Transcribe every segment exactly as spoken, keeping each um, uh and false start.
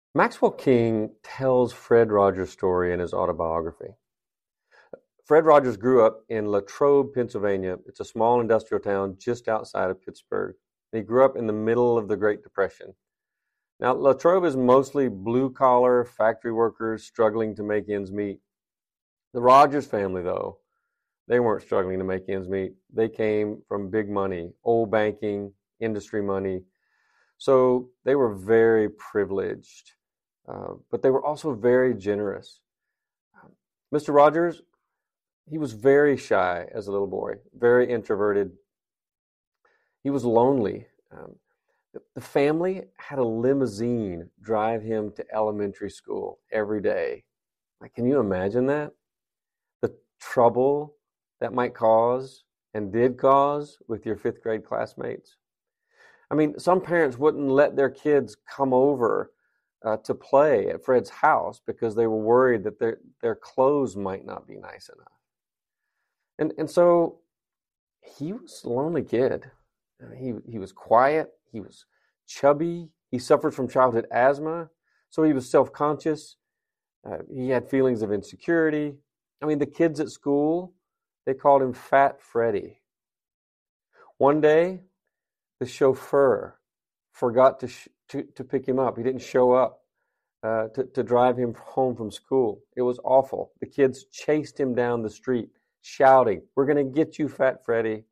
Maxwell King tells Fred Rogers' story in his autobiography. Fred Rogers grew up in Latrobe, Pennsylvania. It's a small industrial town just outside of Pittsburgh. He grew up in the middle of the Great Depression. Now, Latrobe is mostly blue-collar factory workers struggling to make ends meet. The Rogers family, though, they weren't struggling to make ends meet. They came from big money, old banking, industry money. So they were very privileged, uh, but they were also very generous. Mister Rogers, he was very shy as a little boy, very introverted. He was lonely. Um, the, the family had a limousine drive him to elementary school every day. Like, can you imagine that? The trouble that might cause and did cause with your fifth grade classmates. I mean, some parents wouldn't let their kids come over uh, to play at Fred's house because they were worried that their their clothes might not be nice enough. And and so he was a lonely kid. He he was quiet. He was chubby. He suffered from childhood asthma, so he was self-conscious. Uh, he had feelings of insecurity. I mean, the kids at school, they called him Fat Freddy. One day, the chauffeur forgot to, sh- to to pick him up. He didn't show up uh, to, to drive him home from school. It was awful. The kids chased him down the street, shouting, "We're going to get you, Fat Freddy."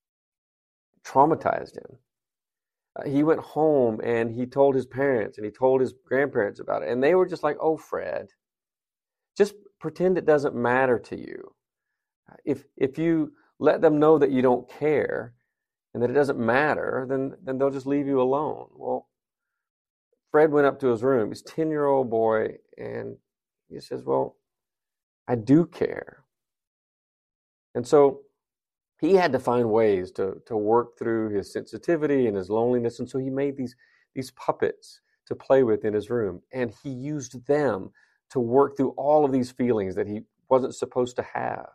Traumatized him. Uh, he went home and he told his parents and he told his grandparents about it. And they were just like, "Oh, Fred, just pretend it doesn't matter to you. If if you let them know that you don't care and that it doesn't matter, then then they'll just leave you alone." Well, Fred went up to his room, his ten-year-old boy, and he says, "Well, I do care." And so he had to find ways to to work through his sensitivity and his loneliness, and so he made these these puppets to play with in his room, and he used them to work through all of these feelings that he wasn't supposed to have.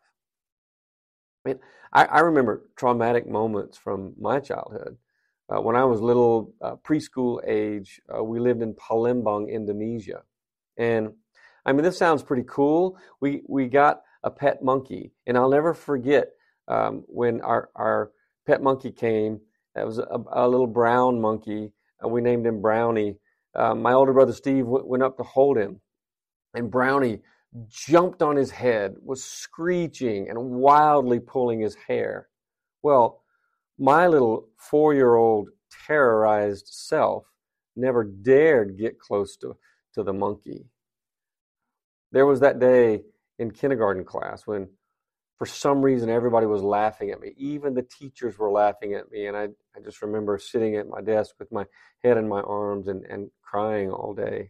I mean, I, I remember traumatic moments from my childhood. Uh, when I was little, uh, preschool age, uh, we lived in Palembang, Indonesia. And I mean, this sounds pretty cool. We we got a pet monkey, and I'll never forget um, when our, our pet monkey came. That was a, a little brown monkey. Uh, we named him Brownie. Uh, my older brother Steve w- went up to hold him, and Brownie jumped on his head, was screeching and wildly pulling his hair. Well, my little four-year-old terrorized self never dared get close to, to the monkey. There was that day in kindergarten class when, for some reason, everybody was laughing at me. Even the teachers were laughing at me, and I, I just remember sitting at my desk with my head in my arms and, and crying all day.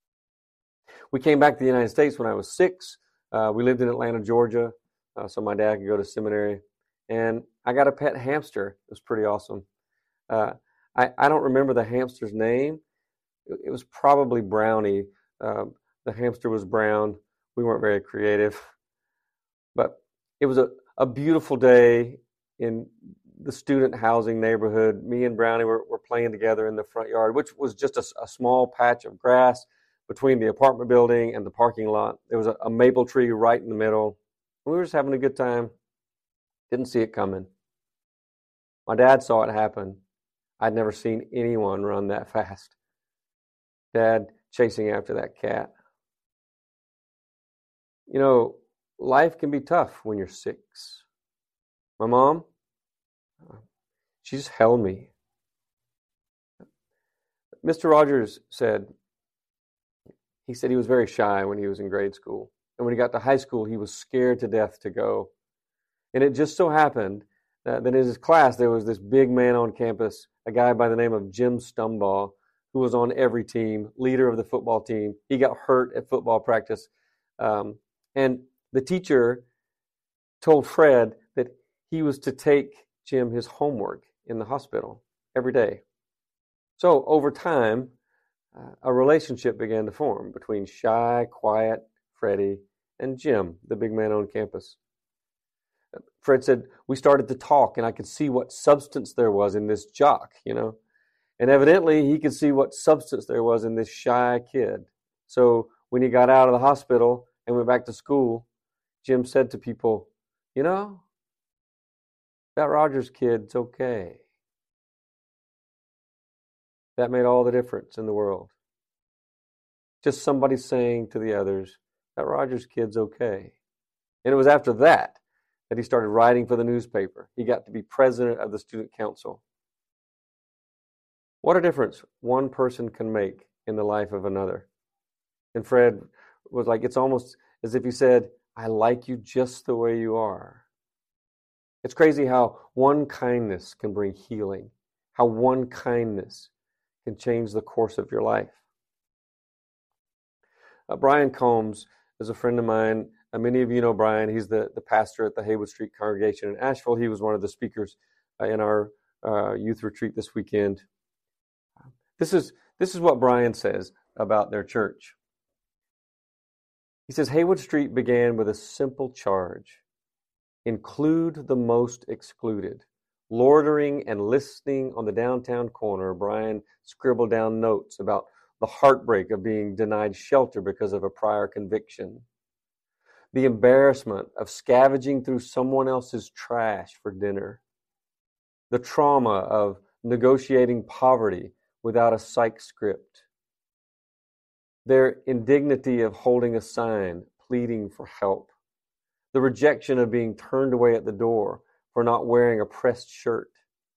We came back to the United States when I was six. Uh, we lived in Atlanta, Georgia, uh, so my dad could go to seminary. And I got a pet hamster. It was pretty awesome. Uh, I, I don't remember the hamster's name. It, it was probably Brownie. Uh, the hamster was brown. We weren't very creative. But it was a, a beautiful day in the student housing neighborhood. Me and Brownie were, were playing together in the front yard, which was just a, a small patch of grass between the apartment building and the parking lot. There was a, a maple tree right in the middle. We were just having a good time. Didn't see it coming. My dad saw it happen. I'd never seen anyone run that fast. Dad chasing after that cat. You know, life can be tough when you're six. My mom, she just held me. Mister Rogers said, he said he was very shy when he was in grade school. And when he got to high school, he was scared to death to go. And it just so happened that in his class, there was this big man on campus, a guy by the name of Jim Stumbaugh, who was on every team, leader of the football team. He got hurt at football practice. Um, and the teacher told Fred that he was to take Jim his homework in the hospital every day. So over time, uh, a relationship began to form between shy, quiet Freddie and Jim, the big man on campus. Fred said, we started to talk, and I could see what substance there was in this jock, you know. And evidently, he could see what substance there was in this shy kid. So when he got out of the hospital and went back to school, Jim said to people, you know, that Rogers kid's okay. That made all the difference in the world. Just somebody saying to the others, that Rogers kid's okay. And it was after that that he started writing for the newspaper. He got to be president of the student council. What a difference one person can make in the life of another. And Fred was like, it's almost as if he said, I like you just the way you are. It's crazy how one kindness can bring healing, how one kindness can change the course of your life. Uh, Brian Combs is a friend of mine. Uh, many of you know Brian. He's the, the pastor at the Haywood Street congregation in Asheville. He was one of the speakers uh, in our uh, youth retreat this weekend. This is, this is what Brian says about their church. He says, Haywood Street began with a simple charge. Include the most excluded. Loitering and listening on the downtown corner, Brian scribbled down notes about the heartbreak of being denied shelter because of a prior conviction. The embarrassment of scavenging through someone else's trash for dinner. The trauma of negotiating poverty without a psych script. Their indignity of holding a sign, pleading for help. The rejection of being turned away at the door for not wearing a pressed shirt.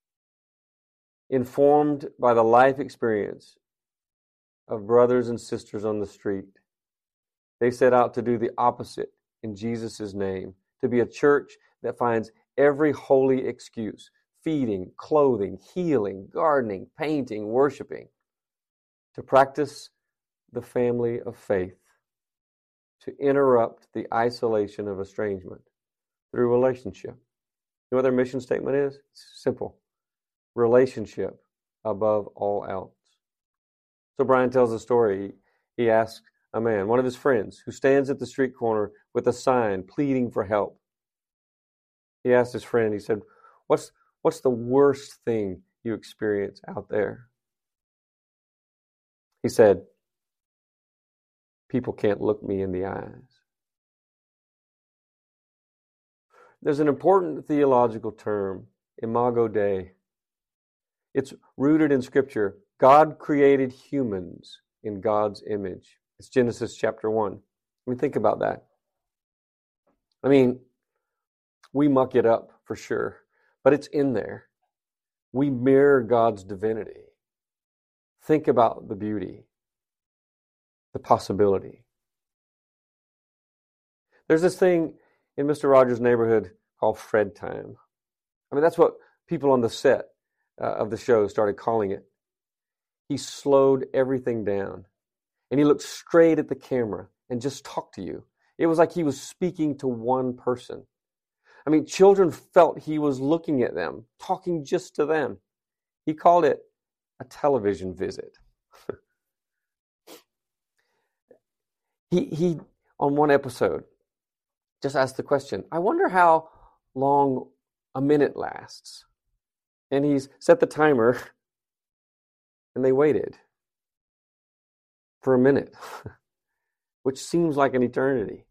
Informed by the life experience of brothers and sisters on the street, they set out to do the opposite in Jesus' name, to be a church that finds every holy excuse, feeding, clothing, healing, gardening, painting, worshiping, to practice the family of faith, to interrupt the isolation of estrangement through relationship. You know what their mission statement is? It's simple. Relationship above all else. So Brian tells a story. He asks a man, one of his friends, who stands at the street corner with a sign pleading for help. He asked his friend, he said, what's, what's the worst thing you experience out there? He said, people can't look me in the eyes. There's an important theological term, imago Dei. It's rooted in Scripture. God created humans in God's image. It's Genesis chapter one. I mean, think about that. I mean, we muck it up for sure, but it's in there. We mirror God's divinity. Think about the beauty, the possibility. There's this thing in Mister Rogers' neighborhood called Fred time. I mean, that's what people on the set uh, of the show started calling it. He slowed everything down, and he looked straight at the camera and just talked to you. It was like he was speaking to one person. I mean, children felt he was looking at them, talking just to them. He called it a television visit. he, he, on one episode, just asked the question, I wonder how long a minute lasts. And he's set the timer, and they waited for a minute, which seems like an eternity.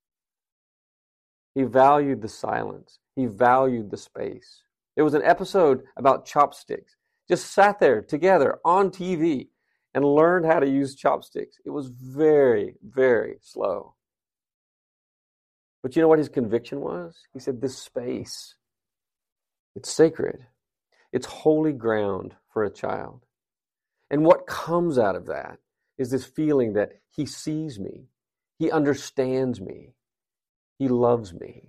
He valued the silence. He valued the space. There was an episode about chopsticks. Just sat there together on T V and learned how to use chopsticks. It was very, very slow. But you know what his conviction was? He said, this space, it's sacred. It's holy ground for a child. And what comes out of that is this feeling that he sees me, he understands me, he loves me.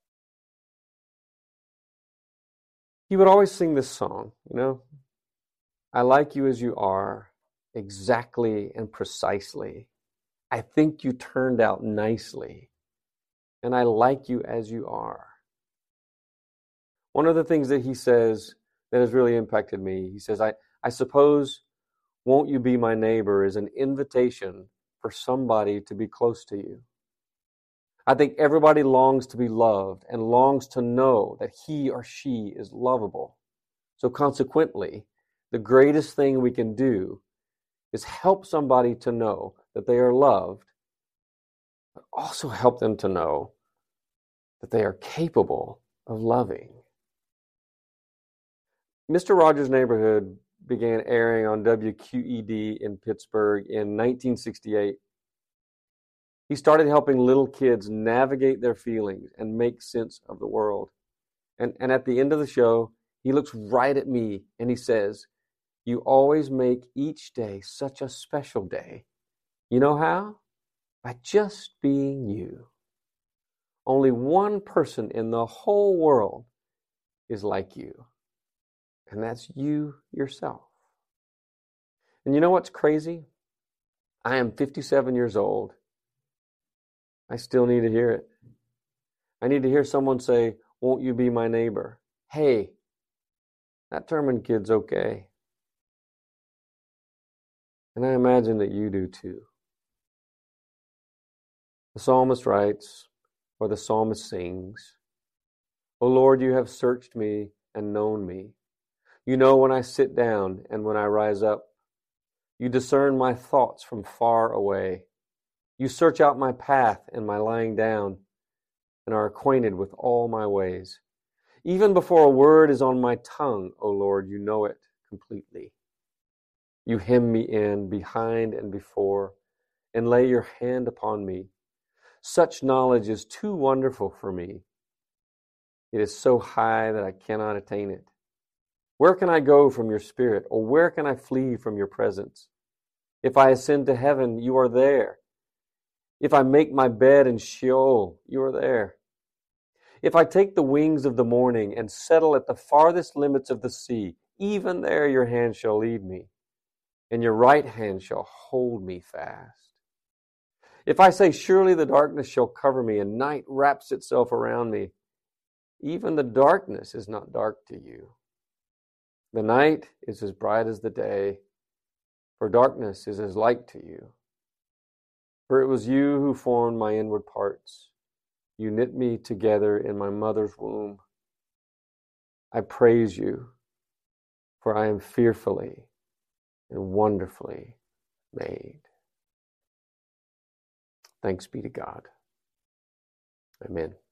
He would always sing this song, you know, I like you as you are, exactly and precisely. I think you turned out nicely. And I like you as you are. One of the things that he says that has really impacted me, he says, I, I suppose, won't you be my neighbor is an invitation for somebody to be close to you. I think everybody longs to be loved and longs to know that he or she is lovable. So consequently, the greatest thing we can do is help somebody to know that they are loved, but also help them to know that they are capable of loving. Mister Rogers' Neighborhood began airing on W Q E D in Pittsburgh in nineteen sixty-eight. He started helping little kids navigate their feelings and make sense of the world. And, and at the end of the show, he looks right at me and he says, "You always make each day such a special day. You know how? By just being you. Only one person in the whole world is like you, and that's you yourself." And you know what's crazy? I am fifty-seven years old. I still need to hear it. I need to hear someone say, "Won't you be my neighbor?" Hey, that Terman kid's okay. And I imagine that you do too. The psalmist writes, or the psalmist sings, "O Lord, you have searched me and known me. You know when I sit down and when I rise up. You discern my thoughts from far away. You search out my path and my lying down and are acquainted with all my ways. Even before a word is on my tongue, O Lord, you know it completely. You hem me in behind and before and lay your hand upon me. Such knowledge is too wonderful for me. It is so high that I cannot attain it. Where can I go from your spirit, or where can I flee from your presence? If I ascend to heaven, you are there. If I make my bed in Sheol, you are there. If I take the wings of the morning and settle at the farthest limits of the sea, even there your hand shall lead me, and your right hand shall hold me fast. If I say, surely the darkness shall cover me, and night wraps itself around me, even the darkness is not dark to you. The night is as bright as the day, for darkness is as light to you. For it was you who formed my inward parts. You knit me together in my mother's womb. I praise you, for I am fearfully and wonderfully made." Thanks be to God. Amen.